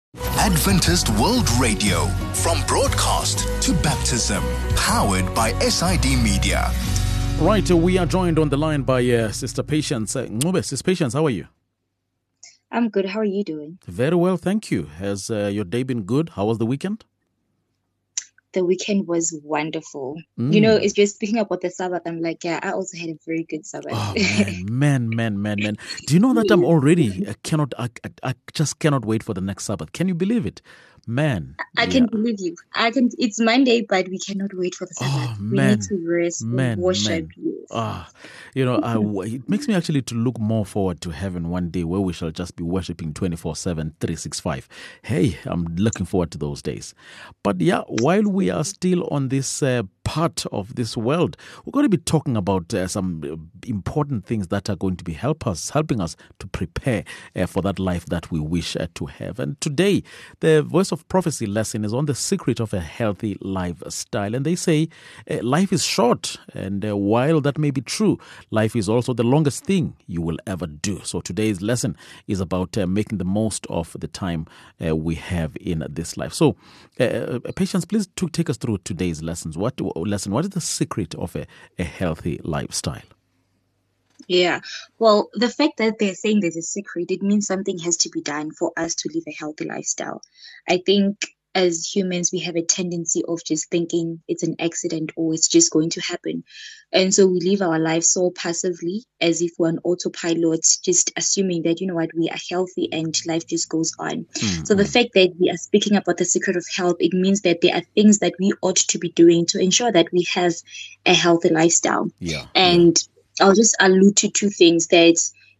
Adventist World Radio, from broadcast to baptism, powered by SID Media. Right, we are joined on the line by Sister Patience. Ncube, Sister Patience, how are you? I'm good. How are you doing? Very well, thank you. Has your day been good? How was the weekend? The weekend was wonderful. You know, it's just speaking about the Sabbath. I'm like, yeah, I also had a very good Sabbath. Oh, man. Do you know that I'm already, I just cannot wait for the next Sabbath. Can you believe it? Man. I can believe you. It's Monday, but we cannot wait for the Sabbath. We need to rest and worship you. It makes me actually to look more forward to heaven one day where we shall just be worshiping 24/7, 365. Hey, I'm looking forward to those days. But yeah, while we are still on this part of this world, we're going to be talking about some important things that are going to be helping us to prepare for that life that we wish to have. And today, the Voice of Prophecy lesson is on the secret of a healthy lifestyle. And they say life is short, and while that may be true, life is also the longest thing you will ever do. So today's lesson is about making the most of the time we have in this life. So, Patience, please take us through today's lessons. What is the secret of a healthy lifestyle? Yeah. Well, the fact that they're saying there's a secret, it means something has to be done for us to live a healthy lifestyle. I think as humans, we have a tendency of just thinking it's an accident or it's just going to happen. And so we live our lives so passively, as if we're on autopilot, just assuming that, you know what, we are healthy and life just goes on. Mm-hmm. So the fact that we are speaking about the secret of health, it means that there are things that we ought to be doing to ensure that we have a healthy lifestyle. I'll just allude to two things. That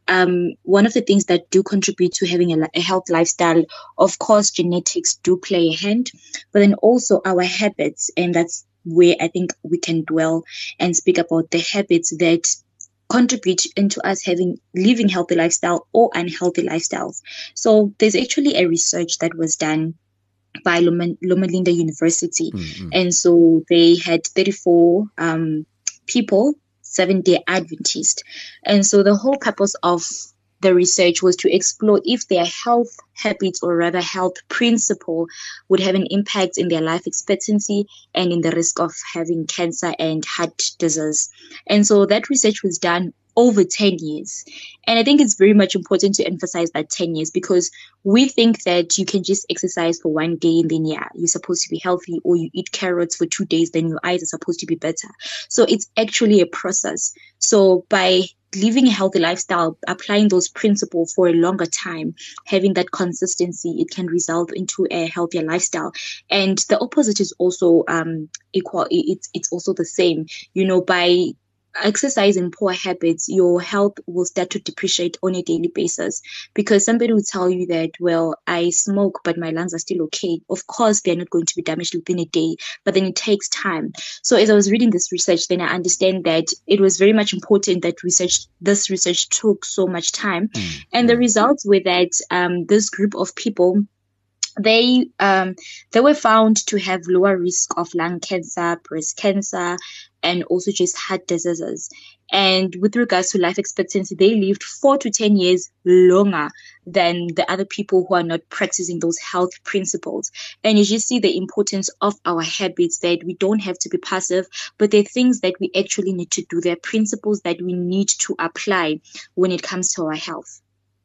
one of the things that do contribute to having a healthy lifestyle, of course, genetics do play a hand, but then also our habits. And that's where I think we can dwell and speak about the habits that contribute into us living healthy lifestyle or unhealthy lifestyles. So there's actually a research that was done by Loma Linda University. Mm-hmm. And so they had 34 people, Seventh-day Adventist. And so the whole purpose of the research was to explore if their health habits, or rather health principle, would have an impact in their life expectancy and in the risk of having cancer and heart disease. And so that research was done over 10 years. And I think it's very much important to emphasize that 10 years, because we think that you can just exercise for one day and then, you're supposed to be healthy, or you eat carrots for 2 days, then your eyes are supposed to be better. So it's actually a process. So by living a healthy lifestyle, applying those principles for a longer time, having that consistency, it can result into a healthier lifestyle. And the opposite is also equal. It's also the same. You know, by exercising poor habits, your health will start to depreciate on a daily basis, because somebody will tell you that, well, I smoke, but my lungs are still okay. Of course, they're not going to be damaged within a day, but then it takes time. So as I was reading this research, then I understand that it was very much important that this research took so much time. And the results were that this group of people, they were found to have lower risk of lung cancer, breast cancer, and also just heart diseases. And with regards to life expectancy, they lived 4 to 10 years longer than the other people who are not practicing those health principles. And you just see the importance of our habits, that we don't have to be passive, but they're things that we actually need to do. They're principles that we need to apply when it comes to our health.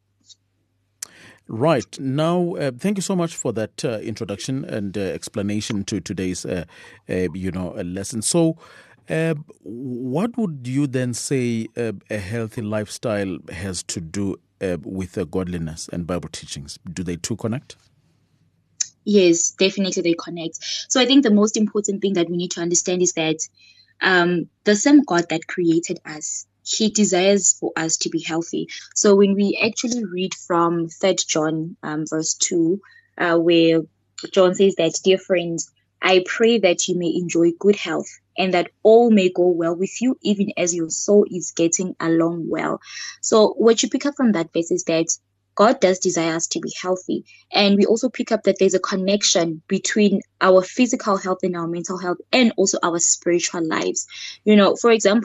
Right. Now, thank you so much for that introduction and explanation to today's, lesson. So, what would you then say a healthy lifestyle has to do with godliness and Bible teachings? Do they too connect? Yes, definitely they connect. So I think the most important thing that we need to understand is that the same God that created us, He desires for us to be healthy. So when we actually read from 3 John verse 2, where John says that, dear friends, I pray that you may enjoy good health and that all may go well with you, even as your soul is getting along well. So what you pick up from that verse is that God does desire us to be healthy. And we also pick up that there's a connection between our physical health and our mental health, and also our spiritual lives. You know, for example,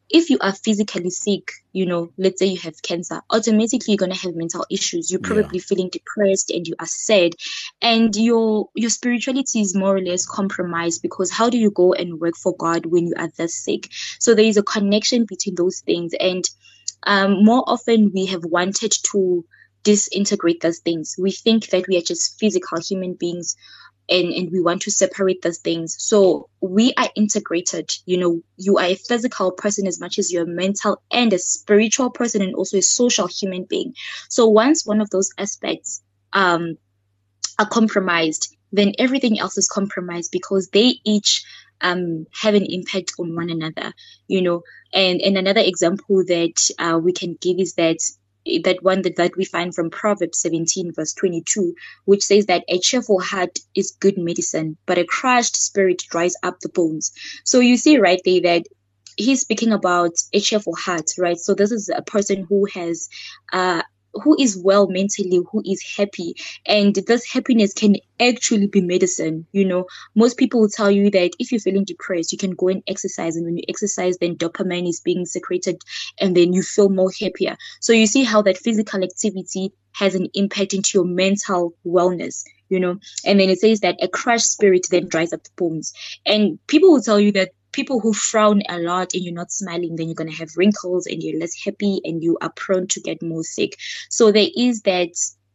if you are physically sick, let's say you have cancer, automatically you're going to have mental issues. You're probably feeling depressed and you are sad, and your spirituality is more or less compromised, because how do you go and work for God when you are this sick? So there is a connection between those things, and more often we have wanted to disintegrate those things. We think that we are just physical human beings, and we want to separate those things. So we are integrated. You are a physical person as much as you're a mental and a spiritual person, and also a social human being. So once one of those aspects are compromised, then everything else is compromised, because they each have an impact on one another. And another example that we can give is that one that we find from Proverbs 17 verse 22, which says that a cheerful heart is good medicine, but a crushed spirit dries up the bones. So you see right there that he's speaking about a cheerful heart, right? So this is a person who has who is well mentally, who is happy, and this happiness can actually be medicine. Most people will tell you that if you're feeling depressed, you can go and exercise, and when you exercise, then dopamine is being secreted, and then you feel more happier. So you see how that physical activity has an impact into your mental wellness. And then it says that a crushed spirit then dries up the bones, and people will tell you that people who frown a lot and you're not smiling, then you're going to have wrinkles and you're less happy and you are prone to get more sick. So there is that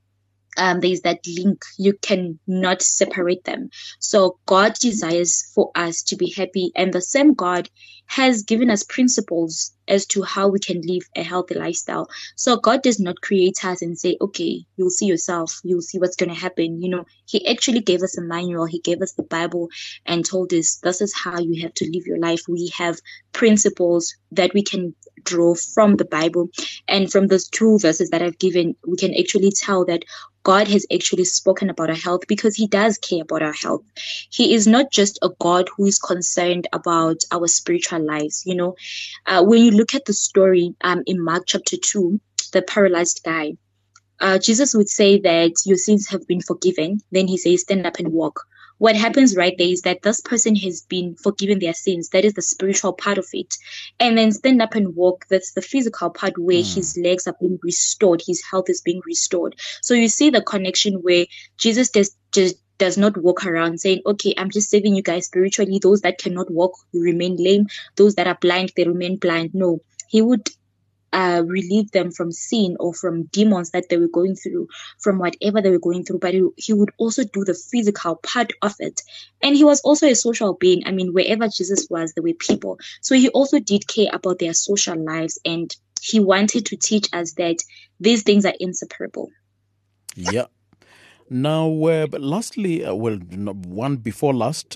link. You cannot separate them. So God desires for us to be happy, and the same God has given us principles as to how we can live a healthy lifestyle. So God does not create us and say, okay, you'll see yourself, you'll see what's going to happen. He actually gave us a manual. He gave us the Bible and told us this is how you have to live your life. We have principles that we can draw from the Bible, and from those 2 verses that I've given, we can actually tell that God has actually spoken about our health, because he does care about our health. He is not just a God who is concerned about our spiritual lives. When you look at the story in Mark chapter 2, the paralyzed guy, Jesus would say that your sins have been forgiven. Then he says, stand up and walk. What happens right there is that this person has been forgiven their sins. That is the spiritual part of it. And then stand up and walk, that's the physical part where his legs are being restored. His health is being restored. So you see the connection where Jesus does not walk around saying, okay, I'm just saving you guys spiritually. Those that cannot walk, you remain lame. Those that are blind, they remain blind. No, he would relieve them from sin or from demons that they were going through, from whatever they were going through, but he would also do the physical part of it. And he was also a social being. I mean, wherever Jesus was, there were people. So he also did care about their social lives, and he wanted to teach us that these things are inseparable. Yeah. Now, but lastly, one before last,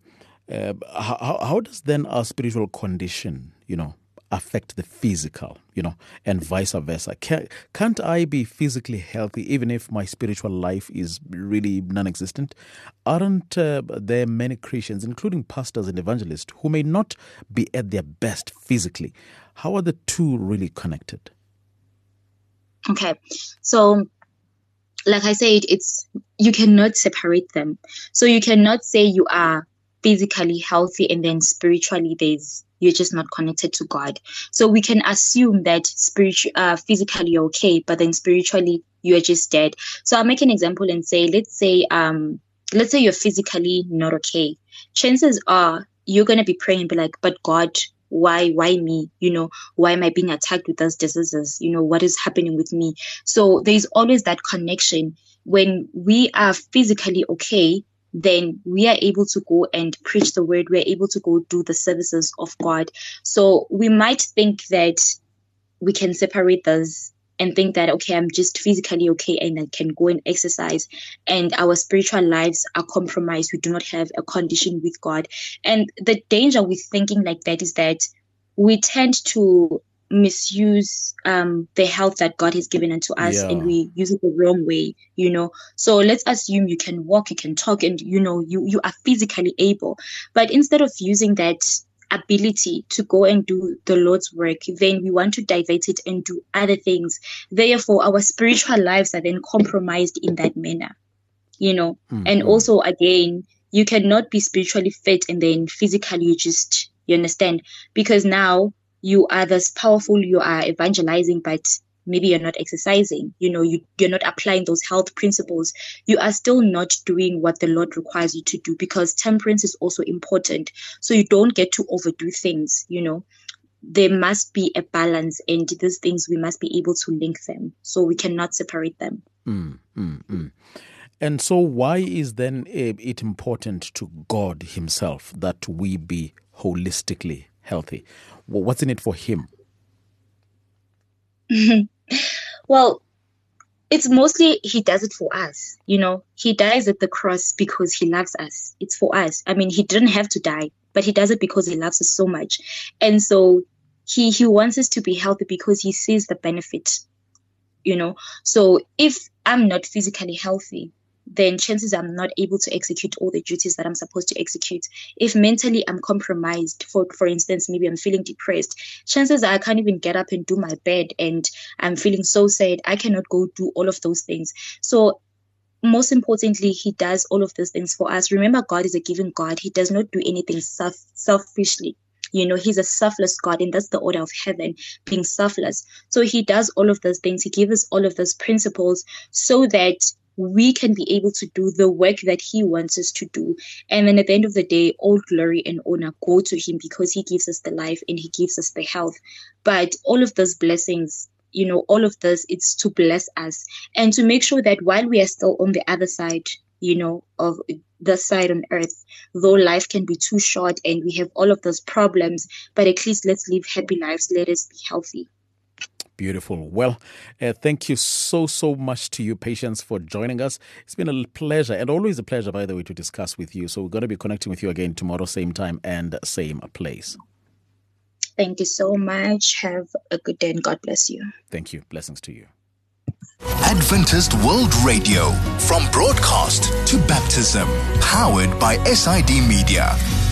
how does then our spiritual condition, affect the physical, and vice versa? Can't I be physically healthy even if my spiritual life is really non-existent? Aren't there many Christians, including pastors and evangelists, who may not be at their best physically? How are the two really connected? Okay, so like I said, you cannot separate them. So you cannot say you are physically healthy and then spiritually you're just not connected to God. So we can assume that physically you're okay, but then spiritually you're just dead. So I'll make an example and say, let's say you're physically not okay. Chances are you're gonna be praying and be like, but God, why me? Why am I being attacked with those diseases? What is happening with me? So there's always that connection. When we are physically okay, then we are able to go and preach the word. We're able to go do the services of God. So we might think that we can separate those and think that, okay, I'm just physically okay and I can go and exercise, and our spiritual lives are compromised. We do not have a condition with God. And the danger with thinking like that is that we tend to misuse the health that God has given unto us, and we use it the wrong way, So let's assume you can walk, you can talk, and you are physically able, but instead of using that ability to go and do the Lord's work, then we want to divert it and do other things. Therefore, our spiritual lives are then compromised in that manner, And also, again, you cannot be spiritually fit and then physically you understand, because now you are this powerful, you are evangelizing, but maybe you're not exercising, you're not applying those health principles, you are still not doing what the Lord requires you to do, because temperance is also important. So you don't get to overdo things, There must be a balance, and these things, we must be able to link them. So we cannot separate them. And so why is then it important to God himself that we be holistically healthy? What's in it for him? Well, it's mostly he does it for us. He dies at the cross because he loves us. It's for us. I mean, he didn't have to die, but he does it because he loves us so much. And so he wants us to be healthy because he sees the benefit, So if I'm not physically healthy, then chances I'm not able to execute all the duties that I'm supposed to execute. If mentally I'm compromised, for instance, maybe I'm feeling depressed, chances are I can't even get up and do my bed, and I'm feeling so sad, I cannot go do all of those things. So most importantly, he does all of those things for us. Remember, God is a giving God. He does not do anything selfishly. He's a selfless God, and that's the order of heaven, being selfless. So he does all of those things. He gives us all of those principles so that we can be able to do the work that he wants us to do. And then at the end of the day, all glory and honor go to him, because he gives us the life and he gives us the health. But all of those blessings, all of this, it's to bless us and to make sure that while we are still on the other side, of the side on earth, though life can be too short and we have all of those problems, but at least let's live happy lives. Let us be healthy. Beautiful. Well, thank you so much to you, Patience, for joining us. It's been a pleasure, and always a pleasure, by the way, to discuss with you. So we're going to be connecting with you again tomorrow, same time and same place. Thank you so much. Have a good day and God bless you. Thank you. Blessings to you. Adventist World Radio, from broadcast to baptism, powered by SID Media.